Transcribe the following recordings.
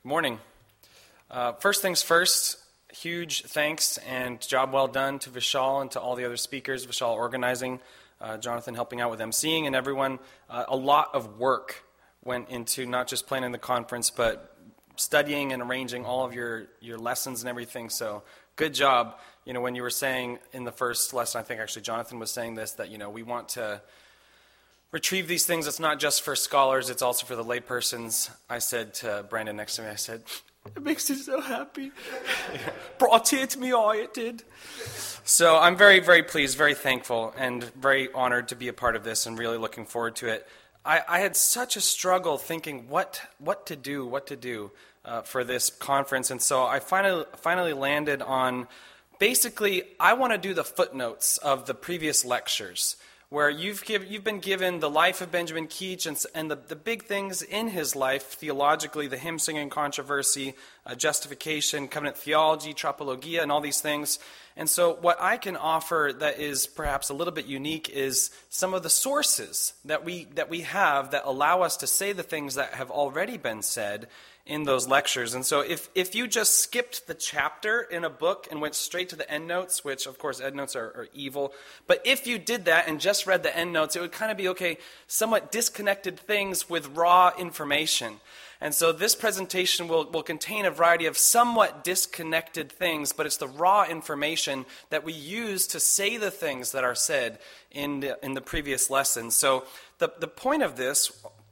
Morning. First things first, huge thanks and job well done to Vishal and to all the other speakers, Vishal organizing, Jonathan helping out with emceeing, and everyone. A lot of work went into not just planning the conference, but studying and arranging all of your lessons and everything, so good job. You know, when you were saying in the first lesson, I think actually Jonathan was saying this, that, you know, we want to retrieve these things. It's not just for scholars, it's also for the laypersons. I said to Brandon next to me, I said, it makes me so happy. Brought a tear to me eye, it did. So I'm very, very pleased, very thankful, and very honored to be a part of this and really looking forward to it. I had such a struggle thinking what to do for this conference, and so I finally landed on, basically, I want to do the footnotes of the previous lectures, where you've been given the life of Benjamin Keach and the big things in his life, theologically, the hymn-singing controversy, justification, covenant theology, tropologia, and all these things. And so what I can offer that is perhaps a little bit unique is some of the sources that we have that allow us to say the things that have already been said in those lectures. And so if you just skipped the chapter in a book and went straight to the endnotes, which of course endnotes are evil, but if you did that and just read the endnotes, it would kind of be, okay, somewhat disconnected things with raw information. And so this presentation will contain a variety of somewhat disconnected things, but it's the raw information that we use to say the things that are said in the previous lessons. So the point of this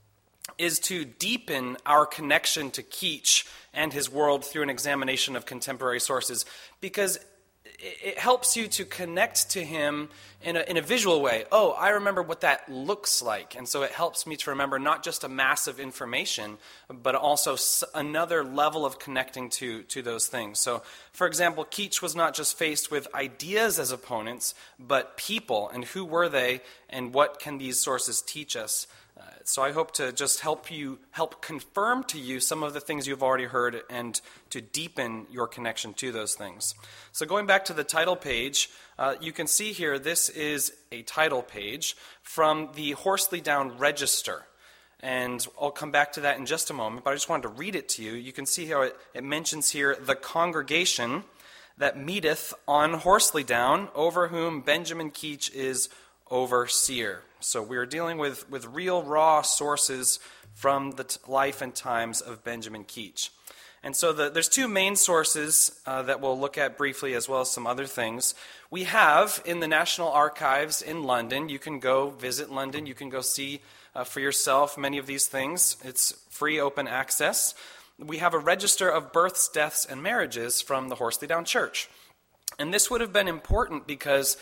is to deepen our connection to Keach and his world through an examination of contemporary sources, because it helps you to connect to him in a visual way. Oh, I remember what that looks like. And so it helps me to remember not just a mass of information, but also another level of connecting to those things. So, for example, Keach was not just faced with ideas as opponents, but people, and who were they, and what can these sources teach us? So I hope to just help confirm to you some of the things you've already heard and to deepen your connection to those things. So going back to the title page, you can see here this is a title page from the Horsley Down Register. And I'll come back to that in just a moment, but I just wanted to read it to you. You can see how it mentions here, the congregation that meeteth on Horsley Down, over whom Benjamin Keach is overseer. So we're dealing with real raw sources from the life and times of Benjamin Keach. And so there's two main sources that we'll look at briefly, as well as some other things. We have in the National Archives in London, you can go visit London, you can go see for yourself many of these things. It's free, open access. We have a register of births, deaths, and marriages from the Horsley Down Church. And this would have been important because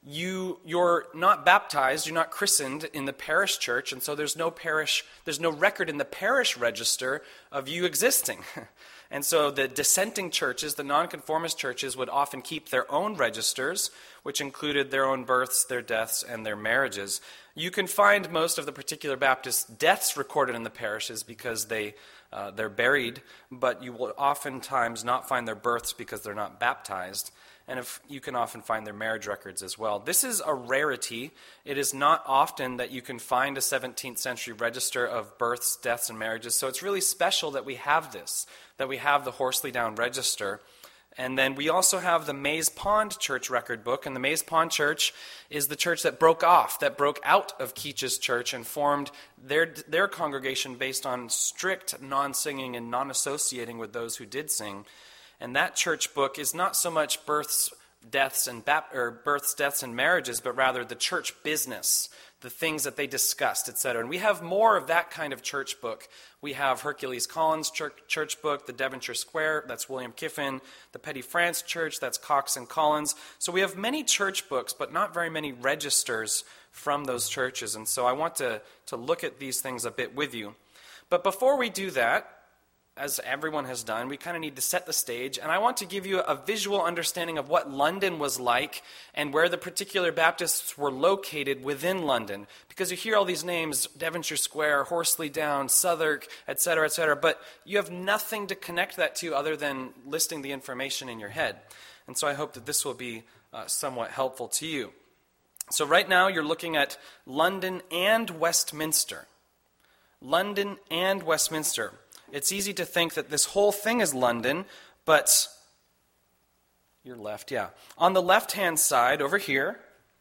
you're not baptized, you're not christened in the parish church, and so there's no record in the parish register of you existing. And so the dissenting churches, the nonconformist churches, would often keep their own registers, which included their own births, their deaths, and their marriages. You can find most of the particular Baptist deaths recorded in the parishes because they're buried, but you will oftentimes not find their births because they're not baptized. And you can often find their marriage records as well. This is a rarity. It is not often that you can find a 17th century register of births, deaths, and marriages. So it's really special that we have this, that we have the Horsley Down Register. And then we also have the Maze Pond Church record book. And the Maze Pond Church is the church that broke out of Keach's church and formed their congregation based on strict non-singing and non-associating with those who did sing. And that church book is not so much births, deaths, and marriages, but rather the church business, the things that they discussed, etc. And we have more of that kind of church book. We have Hercules Collins church book, the Devonshire Square, that's William Kiffin, the Petty France Church, that's Cox and Collins. So we have many church books, but not very many registers from those churches. And so I want to look at these things a bit with you. But before we do that, as everyone has done, we kind of need to set the stage, and I want to give you a visual understanding of what London was like and where the particular Baptists were located within London. Because you hear all these names, Devonshire Square, Horsley Down, Southwark, etc., but you have nothing to connect that to other than listing the information in your head. And so I hope that this will be somewhat helpful to you. So right now you're looking at London and Westminster. London and Westminster. it's easy to think that this whole thing is London, but your left, yeah. On the left-hand side over here,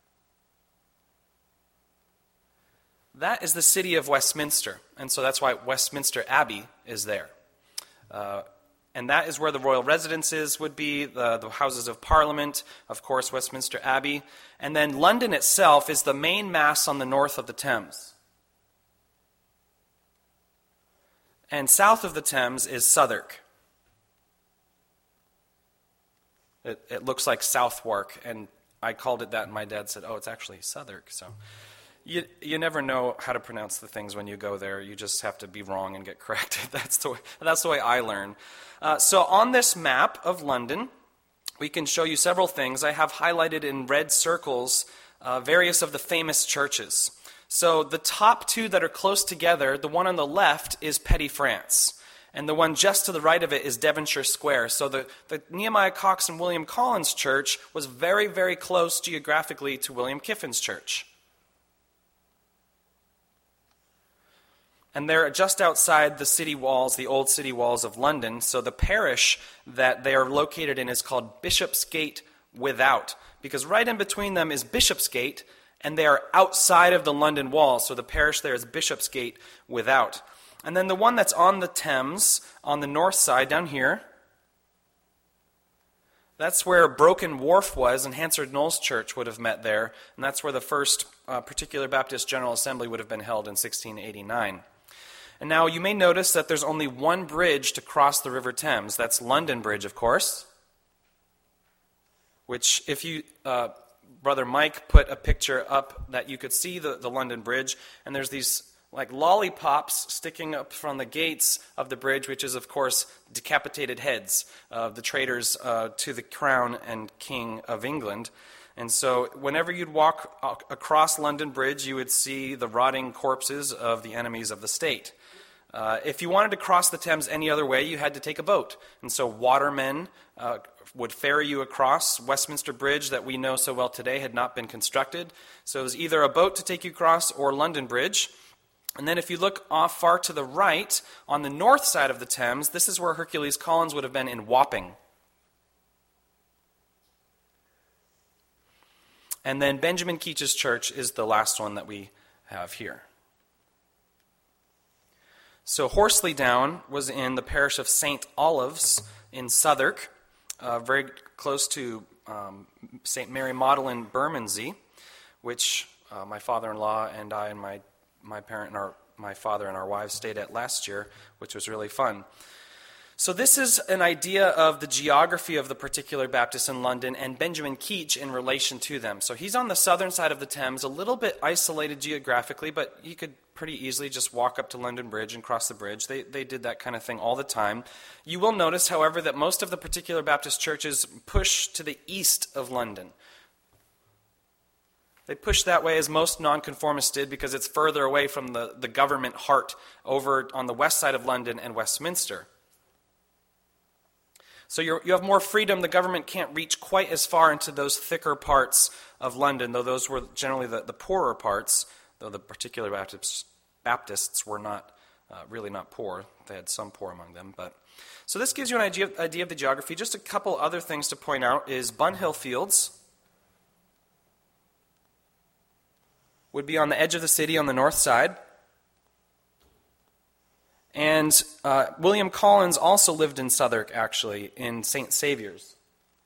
that is the city of Westminster, and so that's why Westminster Abbey is there. And that is where the royal residences would be, the Houses of Parliament, of course, Westminster Abbey. And then London itself is the main mass on the north of the Thames. And south of the Thames is Southwark. It looks like Southwark, and I called it that, and my dad said, oh, it's actually Southwark. So you never know how to pronounce the things when you go there. You just have to be wrong and get corrected. That's the way I learn. So on this map of London, we can show you several things. I have highlighted in red circles various of the famous churches. So the top two that are close together, the one on the left is Petty France, and the one just to the right of it is Devonshire Square. So the Nehemiah Cox and William Collins Church was very, very close geographically to William Kiffin's church. And they're just outside the city walls, the old city walls of London. So the parish that they are located in is called Bishopsgate Without, because right in between them is Bishopsgate, and they are outside of the London wall. So the parish there is Bishopsgate Without. And then the one that's on the Thames, on the north side down here, that's where Broken Wharf was, and Hansard Knowles Church would have met there. And that's where the first Particular Baptist General Assembly would have been held in 1689. And now you may notice that there's only one bridge to cross the River Thames. That's London Bridge, of course, which if you, Brother Mike put a picture up that you could see the London Bridge, and there's these like lollipops sticking up from the gates of the bridge, which is, of course, decapitated heads of the traitors to the crown and king of England. And so whenever you'd walk across London Bridge, you would see the rotting corpses of the enemies of the state. If you wanted to cross the Thames any other way, you had to take a boat. And so watermen would ferry you across. Westminster Bridge, that we know so well today, had not been constructed. So it was either a boat to take you across or London Bridge. And then if you look off far to the right, on the north side of the Thames, this is where Hercules Collins would have been in Wapping. And then Benjamin Keach's church is the last one that we have here. So Horsley Down was in the parish of St. Olives in Southwark, very close to St. Mary Magdalene Bermondsey, which my father-in-law and I and my father and our wives stayed at last year, which was really fun. So this is an idea of the geography of the Particular Baptists in London and Benjamin Keach in relation to them. So he's on the southern side of the Thames, a little bit isolated geographically, but you could pretty easily just walk up to London Bridge and cross the bridge. They did that kind of thing all the time. You will notice, however, that most of the Particular Baptist churches push to the east of London. They push that way as most nonconformists did because it's further away from the government heart over on the west side of London and Westminster. So you have more freedom. The government can't reach quite as far into those thicker parts of London, though those were generally the poorer parts, though the Particular Baptists were not really not poor. They had some poor among them. So this gives you an idea of the geography. Just a couple other things to point out is Bunhill Fields would be on the edge of the city on the north side. And William Collins also lived in Southwark, actually, in St. Saviour's.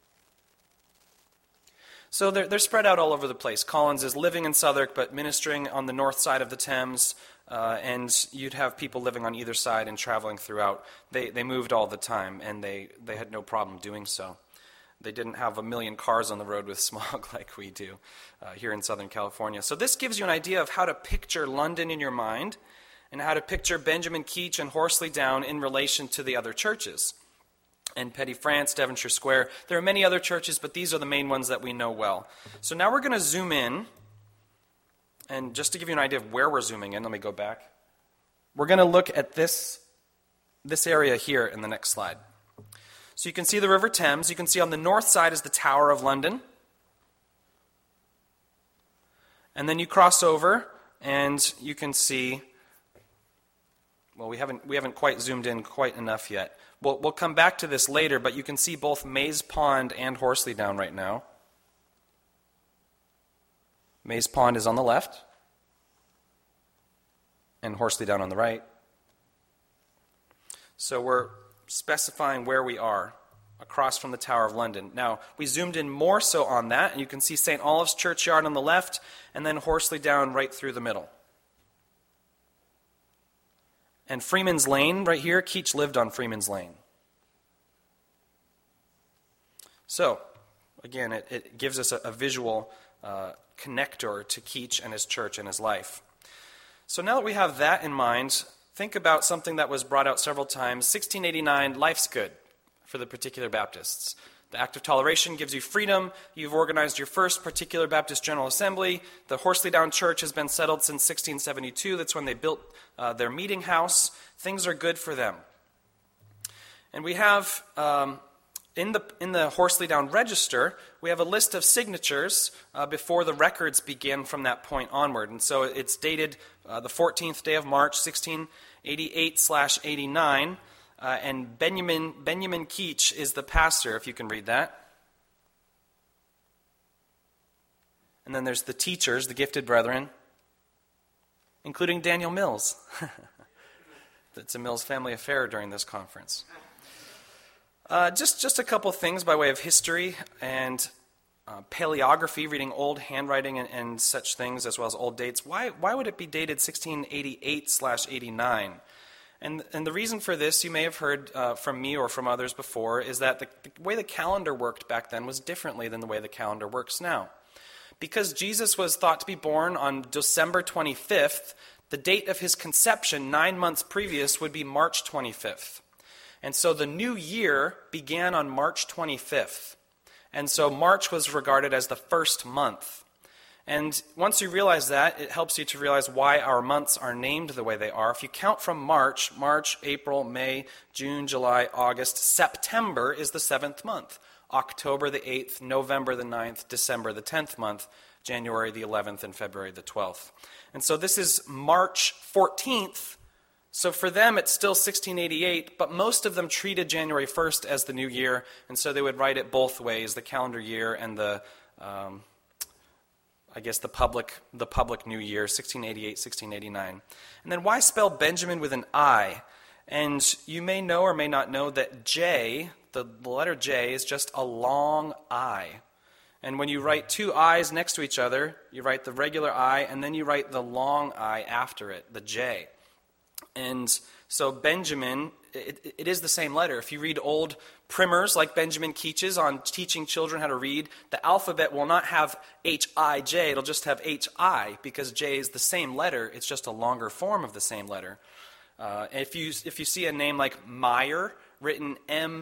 So they're spread out all over the place. Collins is living in Southwark, but ministering on the north side of the Thames, and you'd have people living on either side and traveling throughout. They moved all the time, and they had no problem doing so. They didn't have a million cars on the road with smog like we do here in Southern California. So this gives you an idea of how to picture London in your mind, and how to picture Benjamin Keach and Horsley Down in relation to the other churches. And Petty France, Devonshire Square. There are many other churches, but these are the main ones that we know well. So now we're going to zoom in. And just to give you an idea of where we're zooming in, let me go back. We're going to look at this area here in the next slide. So you can see the River Thames. You can see on the north side is the Tower of London. And then you cross over, and you can see Well, we haven't quite zoomed in quite enough yet. We'll come back to this later, but you can see both Mays Pond and Horsley Down right now. Mays Pond is on the left, and Horsley Down on the right. So we're specifying where we are, across from the Tower of London. Now, we zoomed in more so on that, and you can see St. Olave's Churchyard on the left, and then Horsley Down right through the middle. And Freeman's Lane right here, Keach lived on Freeman's Lane. So, again, it gives us a visual connector to Keach and his church and his life. So now that we have that in mind, think about something that was brought out several times. 1689, life's good for the Particular Baptists. The Act of Toleration gives you freedom. You've organized your first Particular Baptist General Assembly. The Horsley Down Church has been settled since 1672. That's when they built their meeting house. Things are good for them. And we have, in the Horsley Down Register, we have a list of signatures before the records begin from that point onward. And so it's dated the 14th day of March, 1688/89. And Benjamin Keach is the pastor, if you can read that. And then there's the teachers, the gifted brethren, including Daniel Mills. It's a Mills family affair during this conference. Just a couple things by way of history and paleography, reading old handwriting and such things, as well as old dates. Why would it be dated 1688/89? And the reason for this, you may have heard from me or from others before, is that the way the calendar worked back then was differently than the way the calendar works now. Because Jesus was thought to be born on December 25th, the date of his conception 9 months previous would be March 25th. And so the new year began on March 25th. And so March was regarded as the first month. And once you realize that, it helps you to realize why our months are named the way they are. If you count from March, April, May, June, July, August, September is the 7th month. October the 8th, November the 9th, December the 10th month, January the 11th, and February the 12th. And so this is March 14th. So for them, it's still 1688, but most of them treated January 1st as the new year, and so they would write it both ways, the calendar year and the public new year, 1688, 1689. And then why spell Benjamin with an I? And you may know or may not know that J, the letter J, is just a long I. And when you write two I's next to each other, you write the regular I, and then you write the long I after it, the J. And so Benjamin, it is the same letter. If you read old primers like Benjamin Keach's on teaching children how to read, the alphabet will not have H-I-J, it'll just have H-I, because J is the same letter, it's just a longer form of the same letter. If you see a name like Meyer, written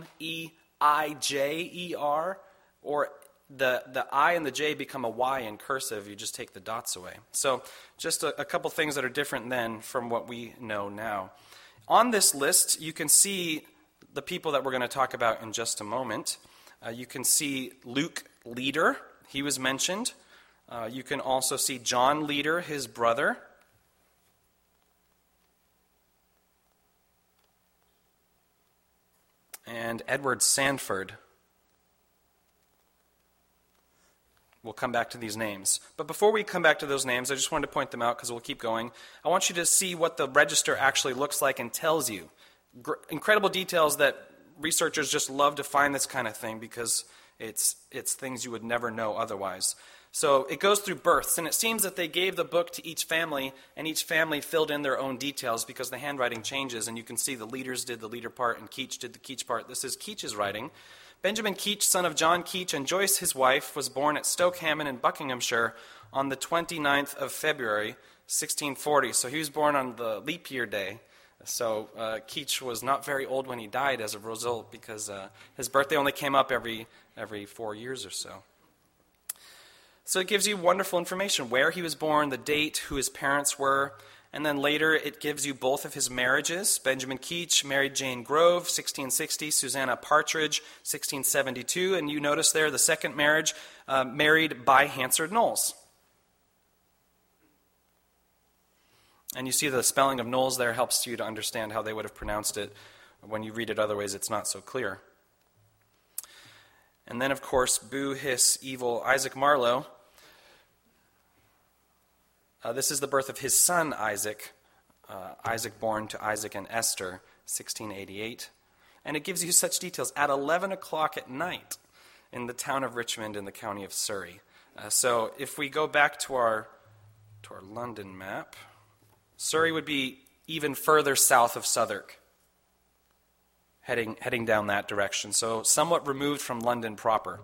M-E-I-J-E-R, or the I and the J become a Y in cursive, you just take the dots away. So just a couple things that are different then from what we know now. On this list, you can see the people that we're going to talk about in just a moment. You can see Luke Leader, he was mentioned. You can also see John Leader, his brother. And Edward Sanford. We'll come back to these names. But before we come back to those names, I just wanted to point them out because we'll keep going. I want you to see what the register actually looks like and tells you. Incredible details that researchers just love to find this kind of thing because it's things you would never know otherwise. So it goes through births, and it seems that they gave the book to each family, and each family filled in their own details because the handwriting changes, and you can see the leaders did the leader part and Keach did the Keach part. This is Keach's writing. Benjamin Keach, son of John Keach and Joyce, his wife, was born at Stoke Hammond in Buckinghamshire on the 29th of February, 1640. So he was born on the leap year day. So Keach was not very old when he died as a result because his birthday only came up every 4 years or so. So it gives you wonderful information, where he was born, the date, who his parents were. And then later it gives you both of his marriages. Benjamin Keach married Jane Grove, 1660, Susanna Partridge, 1672. And you notice there the second marriage, married by Hansard Knowles. And you see the spelling of Knowles there helps you to understand how they would have pronounced it. When you read it other ways, it's not so clear. And then, of course, boo, hiss, evil, Isaac Marlowe. This is the birth of his son, Isaac. Isaac born to Isaac and Esther, 1688. And it gives you such details. At 11 o'clock at night in the town of Richmond in the county of Surrey. So if we go back to our London map, Surrey would be even further south of Southwark, heading down that direction. So somewhat removed from London proper.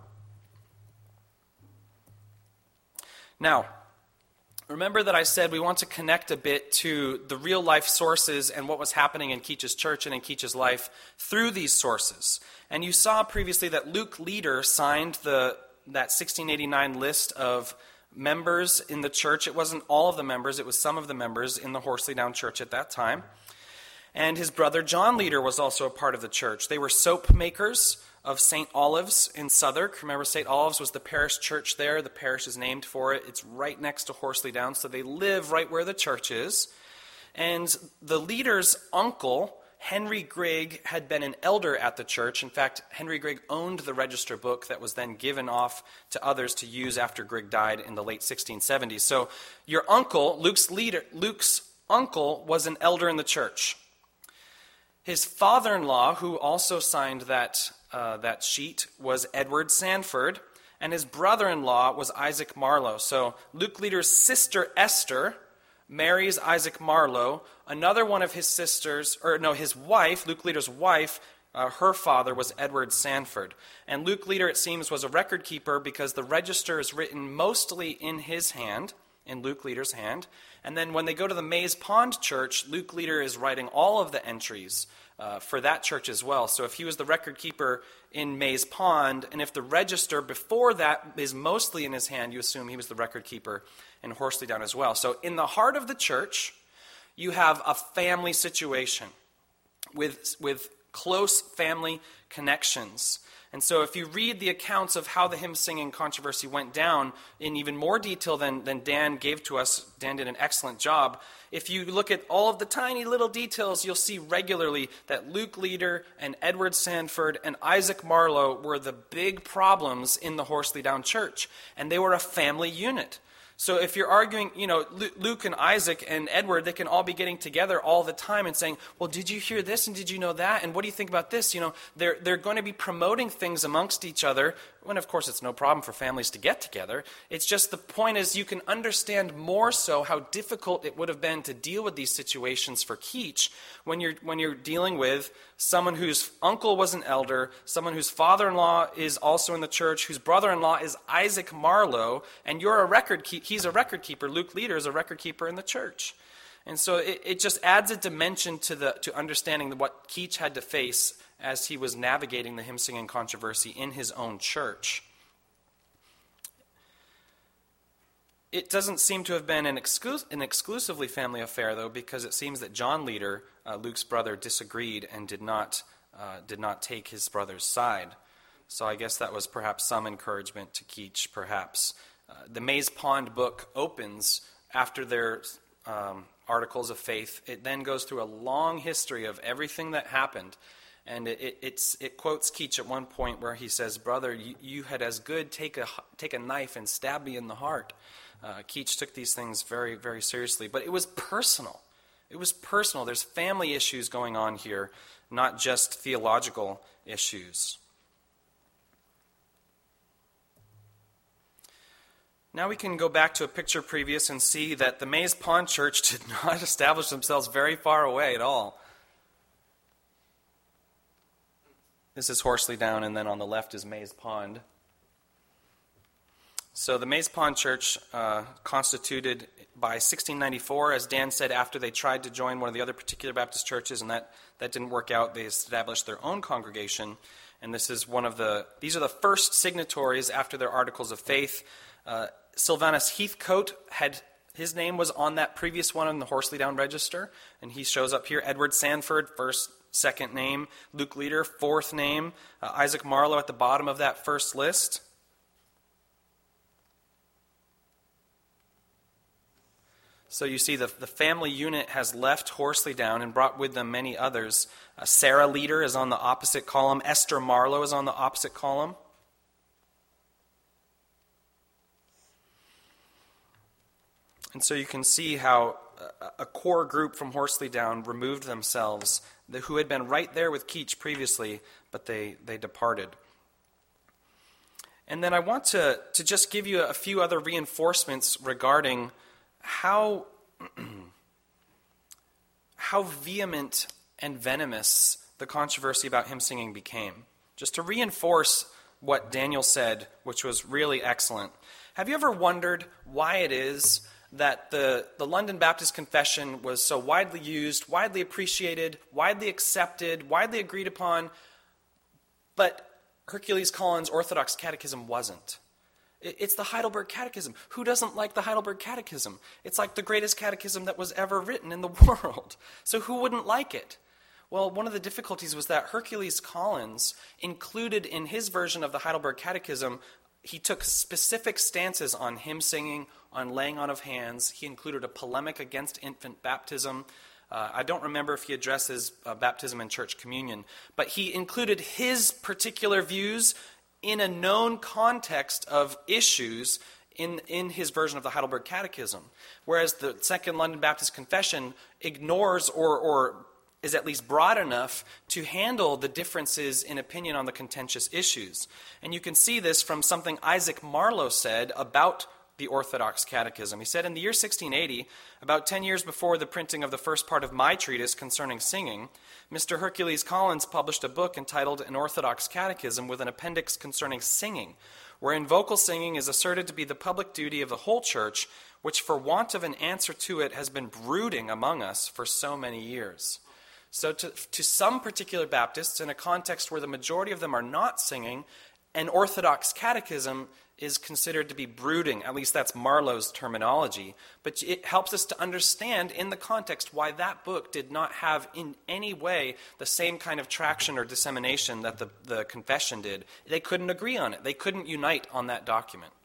Now, remember that I said we want to connect a bit to the real life sources and what was happening in Keach's church and in Keach's life through these sources. And you saw previously that Luke Leader signed that 1689 list of members in the church. It wasn't all of the members, it was some of the members in the Horsley Down Church at that time. And his brother John Leader was also a part of the church. They were soap makers of St. Olive's in Southwark. Remember, St. Olive's was the parish church there. The parish is named for it. It's right next to Horsley Down, so they live right where the church is. And the leader's uncle, Henry Grigg, had been an elder at the church. In fact, Henry Grigg owned the register book that was then given off to others to use after Grigg died in the late 1670s. So your uncle, Luke's uncle, was an elder in the church. His father-in-law, who also signed that sheet, was Edward Sanford, and his brother-in-law was Isaac Marlowe. So Luke Leader's sister Esther marries Isaac Marlowe. Another one of his sisters, his wife, Luke Leader's wife, her father was Edward Sanford. And Luke Leader, it seems, was a record keeper because the register is written mostly in his hand, in Luke Leader's hand. And then when they go to the Maze Pond Church, Luke Leader is writing all of the entries for that church as well. So if he was the record keeper in Maze Pond, and if the register before that is mostly in his hand, you assume he was the record keeper in Horsley Down as well. So in the heart of the church, you have a family situation with close family connections. And so if you read the accounts of how the hymn singing controversy went down in even more detail than Dan gave to us, Dan did an excellent job. If you look at all of the tiny little details, you'll see regularly that Luke Leader and Edward Sanford and Isaac Marlowe were the big problems in the Horsley Down Church. And they were a family unit. So if you're arguing, Luke and Isaac and Edward, they can all be getting together all the time and saying, well, did you hear this and did you know that? And what do you think about this? They're going to be promoting things amongst each other, when of course it's no problem for families to get together. It's just the point is you can understand more so how difficult it would have been to deal with these situations for Keach when you're dealing with someone whose uncle was an elder, someone whose father-in-law is also in the church, whose brother-in-law is Isaac Marlowe, and you're a record keeper. He's a record keeper. Luke Leader is a record keeper in the church. And so it just adds a dimension to understanding what Keach had to face as he was navigating the hymn singing controversy in his own church. It doesn't seem to have been an exclusively family affair, though, because it seems that John Leader, Luke's brother, disagreed and did not take his brother's side. So I guess that was perhaps some encouragement to Keach, perhaps. The Maze Pond book opens after their articles of faith. It then goes through a long history of everything that happened. And it quotes Keach at one point where he says, "Brother, you had as good take a knife and stab me in the heart." Keach took these things very, very seriously. But it was personal. It was personal. There's family issues going on here, not just theological issues. Now we can go back to a picture previous and see that the Maze Pond Church did not establish themselves very far away at all. This is Horsley Down, and then on the left is Maze Pond. So the Maze Pond Church, constituted by 1694, as Dan said, after they tried to join one of the other particular Baptist churches, and that didn't work out, they established their own congregation. And these are the first signatories after their articles of faith. Sylvanus Heathcote his name was on that previous one in the Horsley Down Register, and he shows up here. Edward Sanford, second name. Luke Leader, fourth name. Isaac Marlowe at the bottom of that first list. So you see the family unit has left Horsley Down and brought with them many others. Sarah Leader is on the opposite column. Esther Marlowe is on the opposite column. And so you can see how a core group from Horsley Down removed themselves, who had been right there with Keach previously, but they departed. And then I want to just give you a few other reinforcements regarding how vehement and venomous the controversy about hymn singing became. Just to reinforce what Daniel said, which was really excellent. Have you ever wondered why it is that the London Baptist Confession was so widely used, widely appreciated, widely accepted, widely agreed upon, but Hercules Collins' Orthodox Catechism wasn't? It's the Heidelberg Catechism. Who doesn't like the Heidelberg Catechism? It's like the greatest catechism that was ever written in the world. So who wouldn't like it? Well, one of the difficulties was that Hercules Collins included in his version of the Heidelberg Catechism, he took specific stances on hymn singing, on laying on of hands. He included a polemic against infant baptism. I don't remember if he addresses baptism and church communion, but he included his particular views in a known context of issues in his version of the Heidelberg Catechism, whereas the Second London Baptist Confession ignores or is at least broad enough to handle the differences in opinion on the contentious issues. And you can see this from something Isaac Marlowe said about the Orthodox Catechism. He said, in the year 1680, about 10 years before the printing of the first part of my treatise concerning singing, Mr. Hercules Collins published a book entitled An Orthodox Catechism with an appendix concerning singing, wherein vocal singing is asserted to be the public duty of the whole church, which for want of an answer to it has been brooding among us for so many years. So to some particular Baptists, in a context where the majority of them are not singing, an Orthodox Catechism is considered to be brooding. At least that's Marlowe's terminology. But it helps us to understand in the context why that book did not have in any way the same kind of traction or dissemination that the confession did. They couldn't agree on it. They couldn't unite on that document.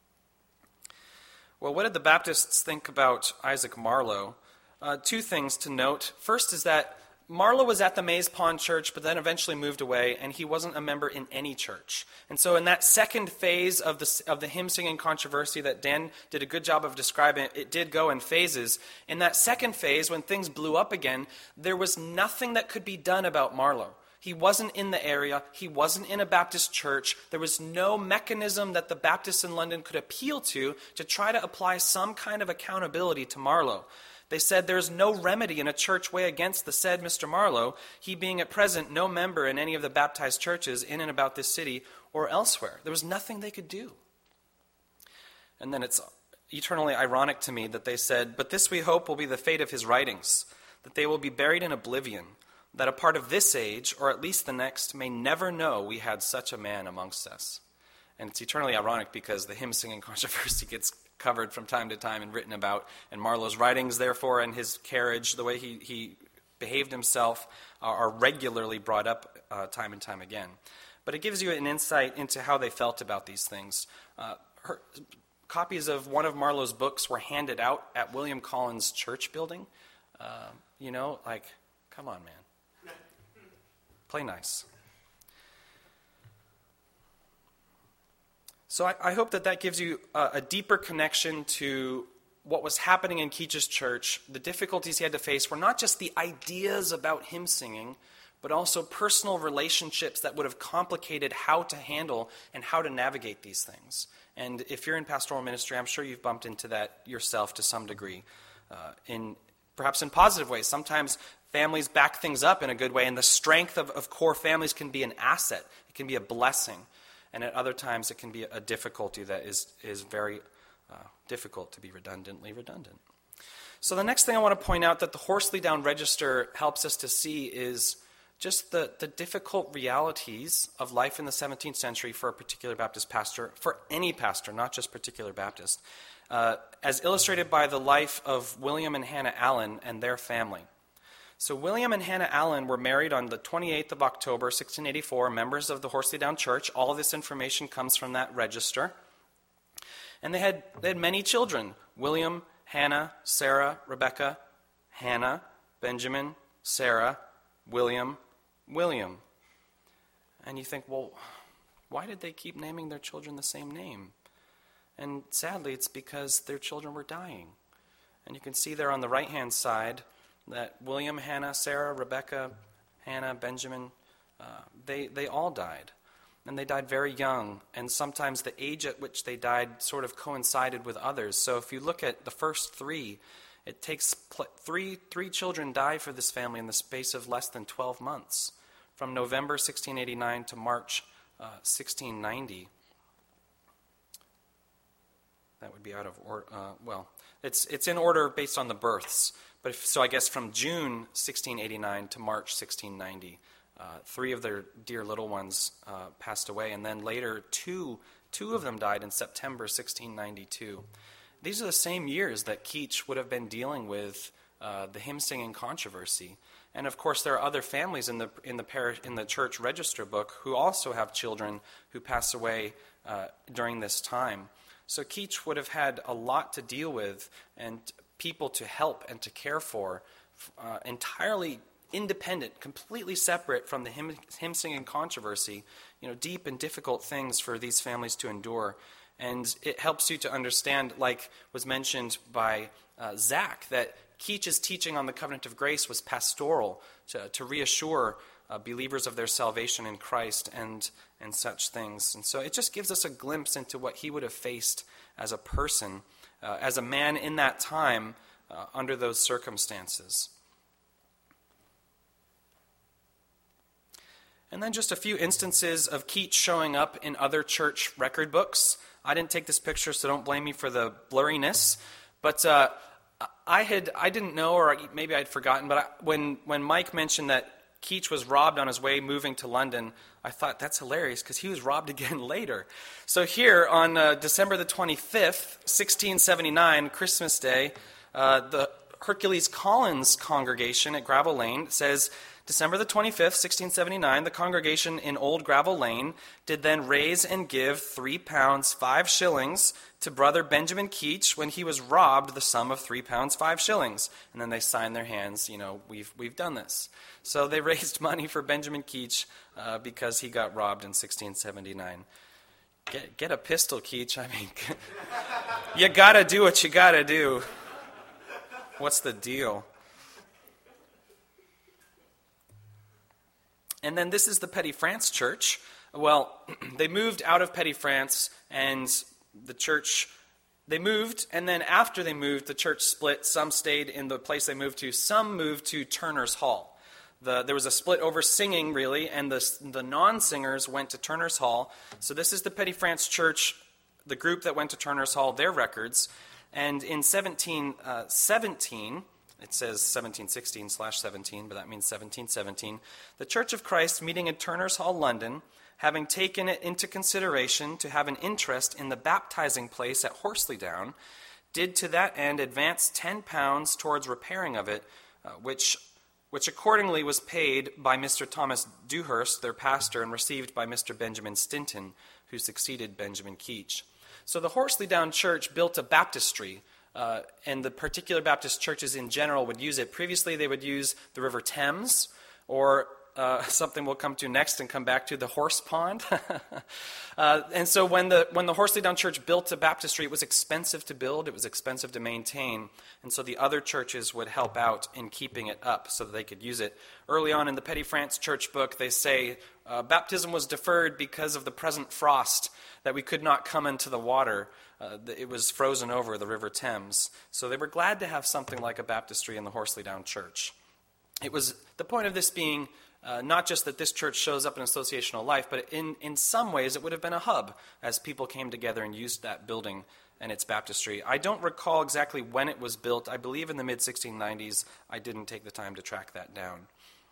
Well, what did the Baptists think about Isaac Marlowe? Two things to note. First is that Marlowe was at the Maze Pond Church, but then eventually moved away, and he wasn't a member in any church. And so in that second phase of the hymn singing controversy that Dan did a good job of describing, it did go in phases. In that second phase, when things blew up again, there was nothing that could be done about Marlowe. He wasn't in the area. He wasn't in a Baptist church. There was no mechanism that the Baptists in London could appeal to try to apply some kind of accountability to Marlowe. They said there's no remedy in a church way against the said Mr. Marlowe, he being at present no member in any of the baptized churches in and about this city or elsewhere. There was nothing they could do. And then it's eternally ironic to me that they said, but this we hope will be the fate of his writings, that they will be buried in oblivion, that a part of this age, or at least the next, may never know we had such a man amongst us. And it's eternally ironic because the hymn singing controversy gets covered from time to time and written about, and Marlowe's writings, therefore, and his carriage, the way he behaved himself, are regularly brought up time and time again. But it gives you an insight into how they felt about these things. Copies of one of Marlowe's books were handed out at William Collins' church building. Come on, man. Play nice. So I hope that gives you a deeper connection to what was happening in Keach's church. The difficulties he had to face were not just the ideas about hymn singing, but also personal relationships that would have complicated how to handle and how to navigate these things. And if you're in pastoral ministry, I'm sure you've bumped into that yourself to some degree, perhaps in positive ways. Sometimes families back things up in a good way, and the strength of core families can be an asset. It can be a blessing. And at other times, it can be a difficulty that is very difficult to be redundantly redundant. So the next thing I want to point out that the Horsley Down Register helps us to see is just the difficult realities of life in the 17th century for a particular Baptist pastor, for any pastor, not just particular Baptist, as illustrated by the life of William and Hannah Allen and their family. So William and Hannah Allen were married on the 28th of October, 1684, members of the Horsley Down Church. All of this information comes from that register. And they had many children, William, Hannah, Sarah, Rebecca, Hannah, Benjamin, Sarah, William, William. And you think, well, why did they keep naming their children the same name? And sadly, it's because their children were dying. And you can see there on the right-hand side that William, Hannah, Sarah, Rebecca, Hannah, Benjamin, they all died. And they died very young. And sometimes the age at which they died sort of coincided with others. So if you look at the first three, it takes three children die for this family in the space of less than 12 months, from November 1689 to March 1690. That would be out of order. It's in order based on the births. But so I guess from June 1689 to March 1690, three of their dear little ones passed away, and then later two of them died in September 1692. These are the same years that Keach would have been dealing with the hymn singing controversy. And of course, there are other families in the church register book who also have children who pass away during this time. So Keach would have had a lot to deal with and people to help and to care for, entirely independent, completely separate from the hymn singing controversy. Deep and difficult things for these families to endure. And it helps you to understand, like was mentioned by Zach, that Keach's teaching on the covenant of grace was pastoral, to reassure believers of their salvation in Christ and such things. And so it just gives us a glimpse into what he would have faced as a person, as a man in that time, under those circumstances. And then just a few instances of Keach showing up in other church record books. I didn't take this picture, so don't blame me for the blurriness. But I didn't know, or maybe I'd forgotten, but when Mike mentioned that Keach was robbed on his way moving to London, I thought that's hilarious because he was robbed again later. So here on December the 25th, 1679, Christmas Day, the Hercules Collins congregation at Gravel Lane says, December the 25th, 1679, the congregation in Old Gravel Lane did then raise and give £3 5 shillings to Brother Benjamin Keach when he was robbed the sum of £3 5 shillings. And then they signed their hands, we've done this. So they raised money for Benjamin Keach because he got robbed in 1679. Get a pistol, Keach. I mean, you got to do what you got to do. What's the deal? And then this is the Petty France Church. Well, they moved out of Petty France, and the church, they moved, and then after they moved, the church split. Some stayed in the place they moved to. Some moved to Turner's Hall. There was a split over singing, really, and the non-singers went to Turner's Hall. So this is the Petty France Church, the group that went to Turner's Hall, their records. And in 1717... it says 1716/17, but that means 1717. The Church of Christ, meeting in Turner's Hall, London, having taken it into consideration to have an interest in the baptizing place at Horselydown, did to that end advance £10 towards repairing of it, which accordingly was paid by Mr. Thomas Dewhurst, their pastor, and received by Mr. Benjamin Stinton, who succeeded Benjamin Keach. So the Horselydown Church built a baptistry, and the particular Baptist churches in general would use it. Previously, they would use the River Thames, or something we'll come to next and come back to, the horse pond. And so when the Horselydown Church built a baptistry, it was expensive to build, it was expensive to maintain, and so the other churches would help out in keeping it up so that they could use it. Early on in the Petty France Church book, they say, baptism was deferred because of the present frost, that we could not come into the water. It was frozen over, the River Thames. So they were glad to have something like a baptistry in the Horselydown Church. It was the point of this being not just that this church shows up in associational life, but in some ways it would have been a hub as people came together and used that building and its baptistry. I don't recall exactly when it was built. I believe in the mid-1690s. I didn't take the time to track that down.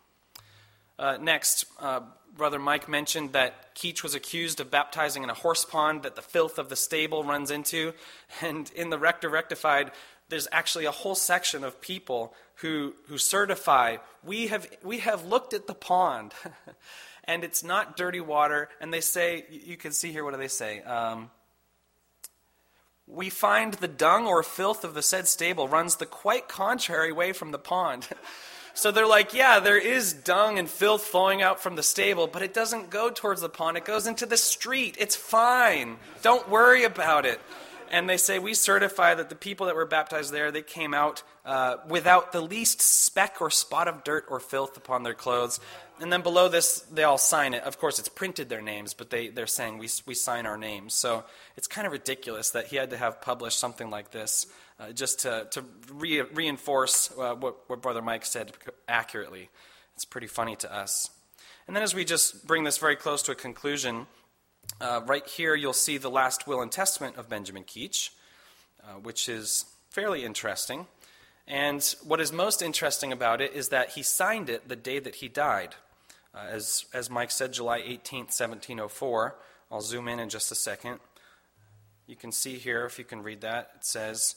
Next, Brother Mike mentioned that Keach was accused of baptizing in a horse pond that the filth of the stable runs into. And in the Rector Rectified, there's actually a whole section of people who certify, we have looked at the pond, and it's not dirty water. And they say, you can see here, what do they say? we find the dung or filth of the said stable runs the quite contrary way from the pond. So they're like, yeah, there is dung and filth flowing out from the stable, but it doesn't go towards the pond. It goes into the street. It's fine. Don't worry about it. And they say, we certify that the people that were baptized there, they came out without the least speck or spot of dirt or filth upon their clothes. And then below this, they all sign it. Of course, it's printed their names, but they're saying, we sign our names. So it's kind of ridiculous that he had to have published something like this just to reinforce what Brother Mike said accurately. It's pretty funny to us. And then as we just bring this very close to a conclusion, right here you'll see the last will and testament of Benjamin Keach, which is fairly interesting. And what is most interesting about it is that he signed it the day that he died. As Mike said, July 18th, 1704. I'll zoom in just a second. You can see here, if you can read that, it says,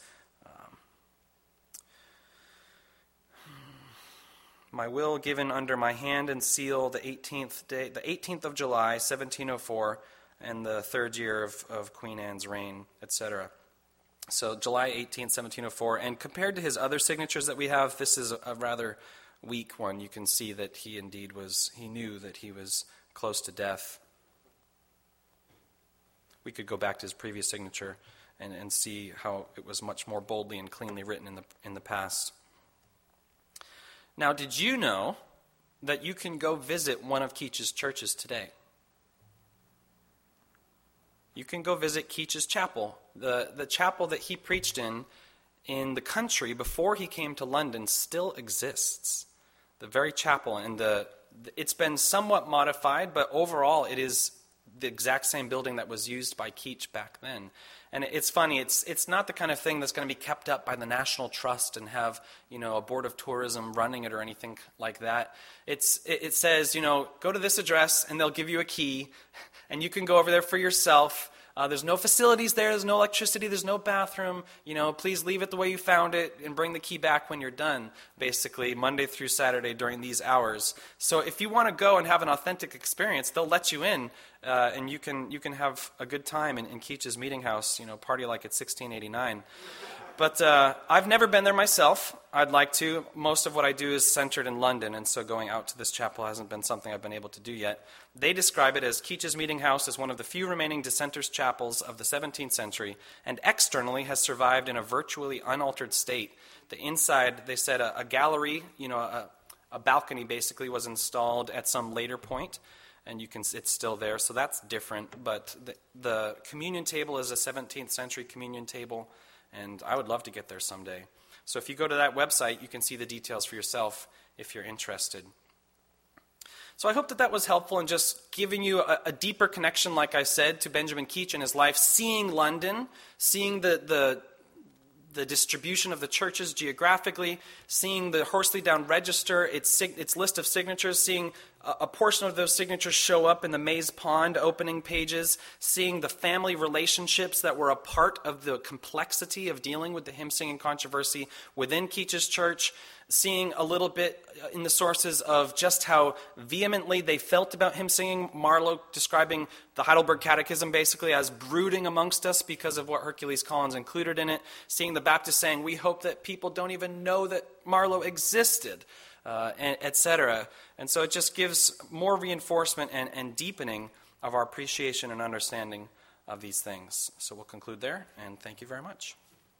my will given under my hand and seal the 18th of July, 1704, and the third year of Queen Anne's reign, etc. So July 18th, 1704. And compared to his other signatures that we have, this is a rather weak one. You can see that he knew that he was close to death. We could go back to his previous signature and see how it was much more boldly and cleanly written in the past. Now, did you know that you can go visit one of Keach's churches today? You can go visit Keach's chapel. The chapel that he preached in the country before he came to London still exists. The very chapel, and it's been somewhat modified, but overall it is the exact same building that was used by Keach back then. And it's funny, it's not the kind of thing that's going to be kept up by the National Trust and have, a board of tourism running it or anything like that. It says, go to this address and they'll give you a key and you can go over there for yourself. There's no facilities there, there's no electricity, there's no bathroom. Please leave it the way you found it and bring the key back when you're done, basically, Monday through Saturday during these hours. So if you want to go and have an authentic experience, they'll let you in, and you can have a good time in Keach's Meeting House, party like it's 1689. But I've never been there myself. I'd like to. Most of what I do is centered in London, and so going out to this chapel hasn't been something I've been able to do yet. They describe it as Keach's Meeting House as one of the few remaining dissenters' chapels of the 17th century, and externally has survived in a virtually unaltered state. The inside, they said, a gallery, a balcony basically was installed at some later point, and it's still there, so that's different. But the communion table is a 17th century communion table, and I would love to get there someday. So if you go to that website, you can see the details for yourself if you're interested. So I hope that was helpful in just giving you a deeper connection, like I said, to Benjamin Keach and his life, seeing London, seeing the distribution of the churches geographically, seeing the Horsley Down Register, its list of signatures, seeing a portion of those signatures show up in the Maze Pond opening pages, seeing the family relationships that were a part of the complexity of dealing with the hymn-singing controversy within Keach's church, seeing a little bit in the sources of just how vehemently they felt about hymn-singing, Marlowe describing the Heidelberg Catechism basically as brooding amongst us because of what Hercules Collins included in it, seeing the Baptists saying, we hope that people don't even know that Marlowe existed, etc. And so it just gives more reinforcement and deepening of our appreciation and understanding of these things. So we'll conclude there, and thank you very much.